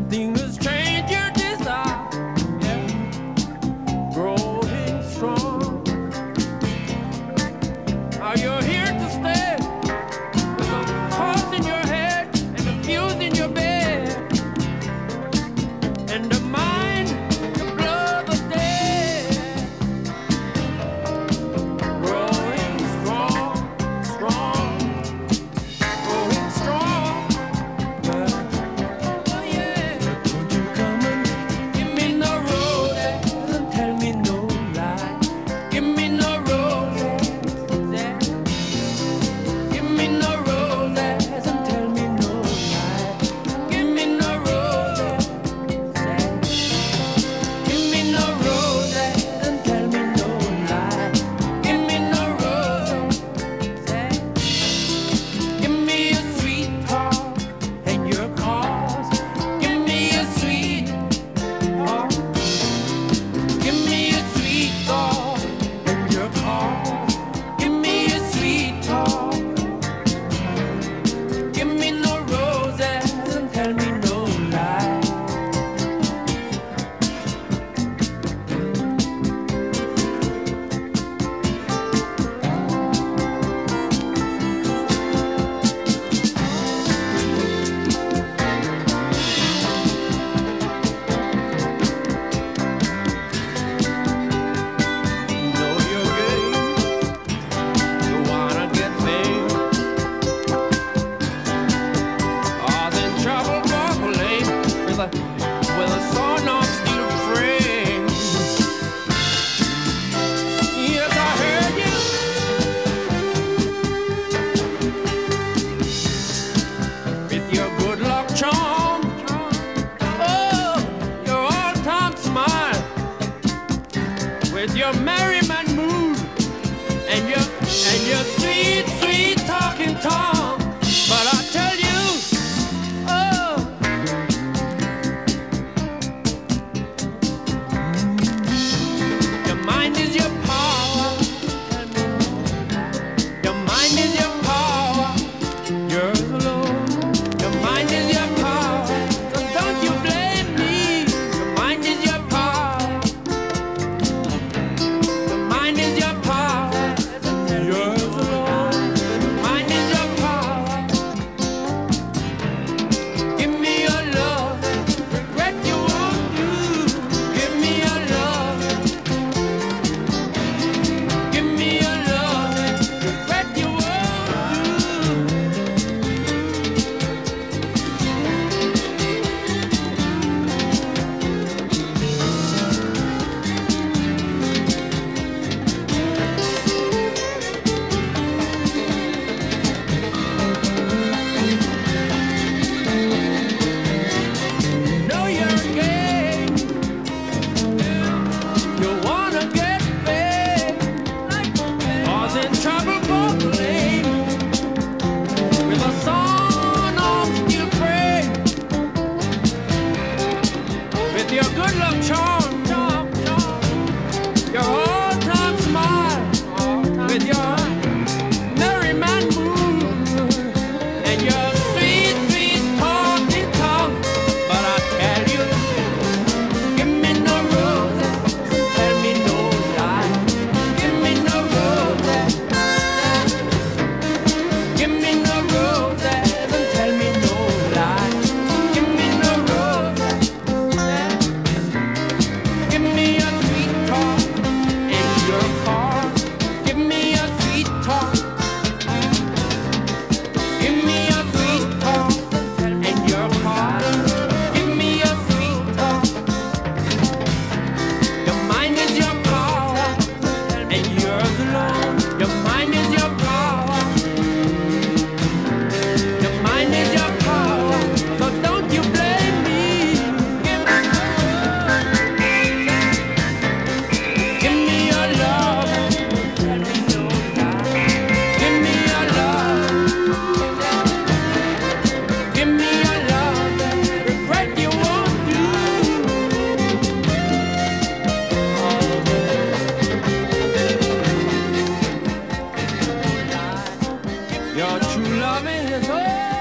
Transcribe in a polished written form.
Something has changed your desire. Yeah. Growing strong. Are you here to stay? With the thoughts in your head and the views in your bed and the mind to blow the dead. Growing strong, strong, growing strong. Oh yeah. Won't you come and give me no roses and tell me no lie? Give me no roses, yeah. Give me no roses and tell me no lie. Give me no roses, yeah. Give me no roses and tell me no lie. Give me no roses, yeah. Give me a sweetheart and your cause. Give me a sweetheart. Give me a sweetheart and your cause. Give me a sweetheart. Give me no roses and tell me no lie. Know your game. You wanna get paid. All's in trouble, walk late with a sawn off steel frame. Yes, I heard you. With your good luck charm. Oh, your all-time smile. With your merriment mood and your sweet, sweet talking tongue. But I tell you, oh, your mind is your power. Your mind is your power. Yours alone. Your mind is your power. So don't you blame me. Your mind is your power. Your mind is your power. Yours alone. Mind is your power. Give me your love. Regret you won't do. Give me your love. Give me your love. Regret you won't do. Know your game. You wanna get paid. Cause in trouble for blame. With a sawn off steel frame. With your good luck charm. Your all-time smile. With your merriment mood. And your sweet, sweet talking tongue. But I tell you, give me no roses, tell me no lie. Give me no roses, give me no roses, and tell me no lie. Give me no roses, give me a sweet talk in your car. Give me a sweet talk. Give me a sweet talk in your car. Give me a sweet talk. Your mind is your power, and yours alone. Your mind is your power. Your mind is your power. So don't you blame me. Give me your love. Give me your love. Give me your love. Regret you won't do. Your true loving is all.